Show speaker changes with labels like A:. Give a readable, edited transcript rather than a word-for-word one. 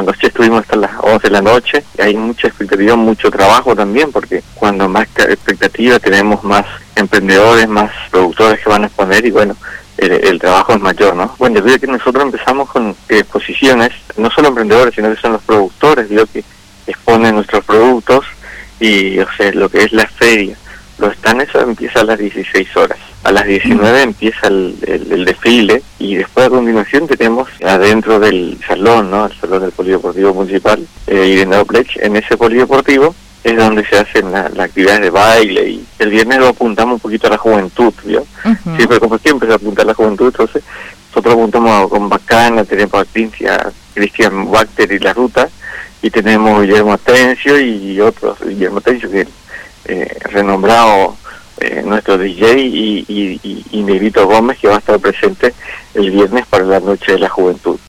A: Anoche estuvimos hasta las 11 de la noche, y hay mucha expectativa, mucho trabajo también, porque cuando más expectativa tenemos más emprendedores, más productores que van a exponer, y bueno, el trabajo es mayor, ¿no? Bueno, debido a que nosotros empezamos con exposiciones, no solo emprendedores, sino que son los productores, digo, que exponen nuestros productos, y o sea, lo que es la feria. Los stands empieza a las 16 horas. A las 19 empieza el desfile, y después a continuación tenemos adentro del salón, ¿no? El salón del Polideportivo Municipal, Ireneo Plech. En ese polideportivo es donde se hacen las actividades de baile, y el viernes lo apuntamos un poquito a la juventud, ¿vio? Sí, pero como siempre se apunta a la juventud, entonces nosotros apuntamos con Bacana, tenemos a Cristian Bacter y La Ruta, y tenemos Guillermo Atencio y otros, Guillermo Atencio, que renombrado nuestro DJ, y Negrito Gómez, que va a estar presente el viernes para la Noche de la Juventud.